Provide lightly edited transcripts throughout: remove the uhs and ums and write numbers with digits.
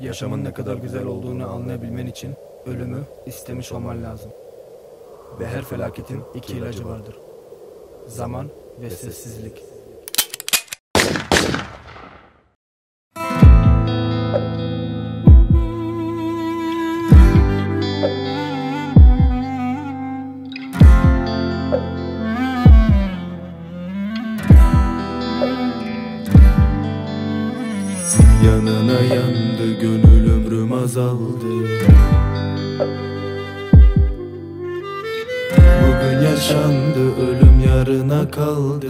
Yaşamın ne kadar güzel olduğunu anlayabilmen için ölümü istemiş olman lazım. Ve her felaketin iki ilacı vardır: zaman ve sessizlik. Yanına yandı gönül, ömrüm azaldı. Bugün yaşandı, ölüm yarına kaldı.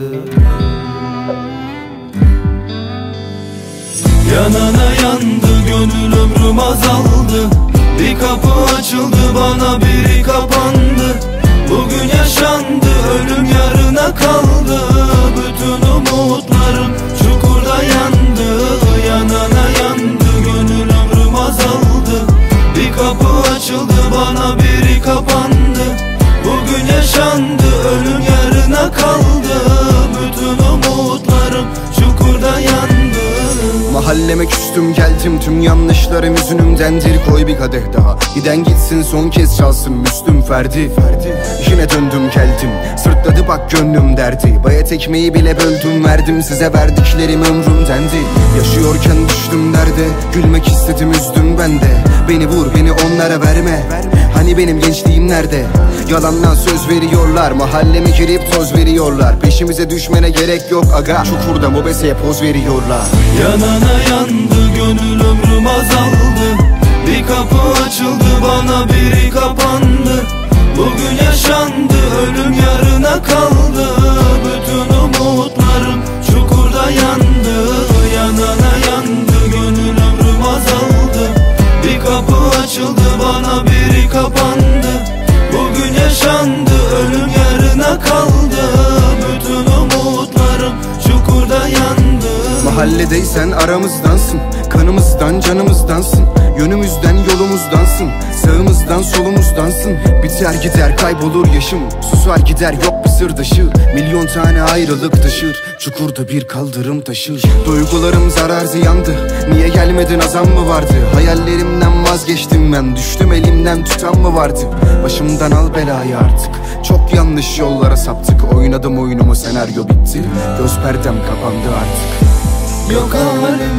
Yanına yandı gönül, ömrüm azaldı. Bir kapı açıldı bana, biri kapandı. Bugün yaşandı, ölüm yarına kaldı. Bütün umutlarım çukurda yandı. Yanına yandı gönül, ömrüm azaldı. Bir kapı açıldı bana, biri kapandı. Bugün yaşandı, ölüm yarına kaldı. Bütün umutlarım çukurda yandı. Mahalleme küstüm geldim, tüm yanlışlarım yüzünümdendir. Koy bir kadeh daha, giden gitsin, son kez çalsın Müslüm Ferdi. Yine döndüm geldim, sırtladı bak gönlüm derdi. Bayat ekmeği bile böldüm verdim, size verdiklerim ömrümdendi. Yaşıyorken düştüm derde, gülmek istedim üzdüm ben de. Beni vur, beni onlara verme, hani benim gençliğim nerede? Yalandan söz veriyorlar, mahalleme girip toz veriyorlar. Peşimize düşmene gerek yok aga, çukurda mobeseye poz veriyorlar. Yanına yandı gönül, ömrüm azaldı. Bir kapı açıldı bana, biri kapandı. Bugün yaşandı, ölüm yarına kaldı. Bütün umutlarım çukurda yandı. Yanına yandı gönül, ömrüm azaldı. Bir kapı açıldı bana, biri kapandı. Bugün yaşandı, ölüm yarına kaldı. Bütün umutlarım çukurda yandı. Mahalledeysen aramızdansın, kanımızdan canımızdansın. Yönümüzden yolumuzdansın, sağımızdan solumuzdansın. Biter gider kaybolur yaşım, susar gider yok bir sırdaşı. Milyon tane ayrılık taşır, çukurda bir kaldırım taşır. Duygularım zarar ziyandı, niye gelmedin azam mı vardı? Hayallerimden vazgeçtim ben, düştüm elimden tutan mı vardı? Başımdan al belayı artık, çok yanlış yollara saptık. Oynadım oyunumu, senaryo bitti, göz perdem kapandı artık. Yok halim,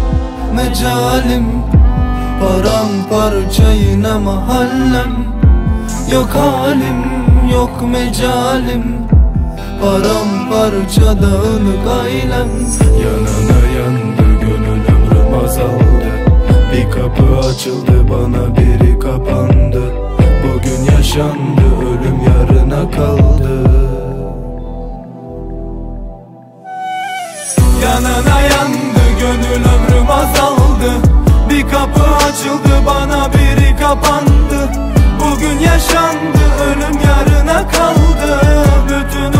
mecalim, paramparça yine mahallem. Yok halim, yok mecalim, paramparça dağınık ailem. Yanına yandı gönül, ömrüm azaldı. Bir kapı açıldı bana, biri kapandı. Bugün yaşandı, ölüm yarına kaldı. Yanına yandı gönül, ömrüm azaldı. Bir kapı açıldı bana, biri kapandı. Bugün yaşandı, ölüm yarına kaldı. Bütün